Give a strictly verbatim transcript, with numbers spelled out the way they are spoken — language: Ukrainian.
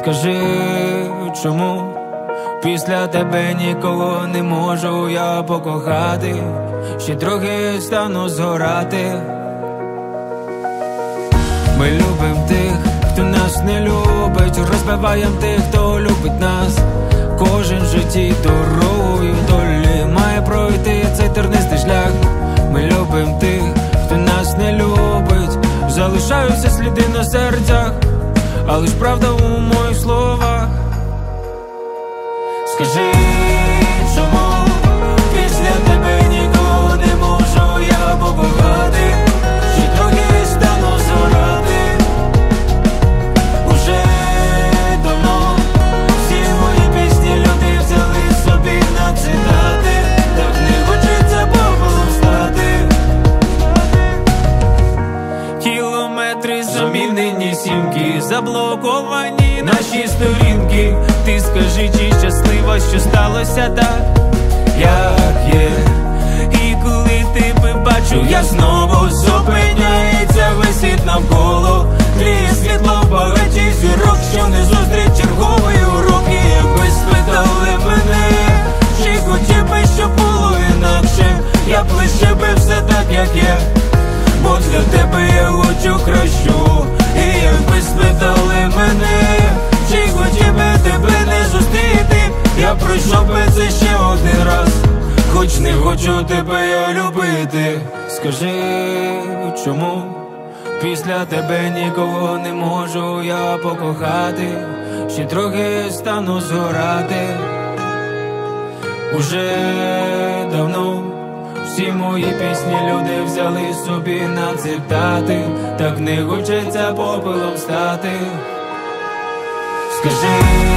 Скажи, чому після тебе нікого не можу я покохати, ще трохи стану згорати. Ми любим тих, хто нас не любить, розбиваєм тих, хто любить нас. Кожен в житті дорогою долі має пройти цей тернистий шлях. Ми любим тих, хто нас не любить, залишаються сліди на серцях, але ж правда у моїх словах. Скажи, чому після тебе нікого не можу я покохати, ще трохи стану згорати. Уже давно всі мої пісні люди взяли собі на цитати, так не хочеться попелом стати. Кілометри замінені сімки, заблоковані наші сторінки. Ти скажи, чи щаслива, що сталося так, як є. І коли тебе бачу, я знову зупиняється весь світ навколо. Тліє світло в багаті зірок, що не зустріч чергової уроки. Якби спитали мене, чи хотів би, щоб було інакше, я б лишив все так, як є, бо для тебе я хочу кращу. І якби спитали мене, чи хотів би тебе не зустріти, я пройшов би це ще один раз, хоч не хочу тебе я любити. Скажи, чому після тебе нікого не можу я покохати, ще трохи стану згорати. Уже давно всі мої пісні люди взяли собі на цитати, так не хочеться попелом стати. Скажи,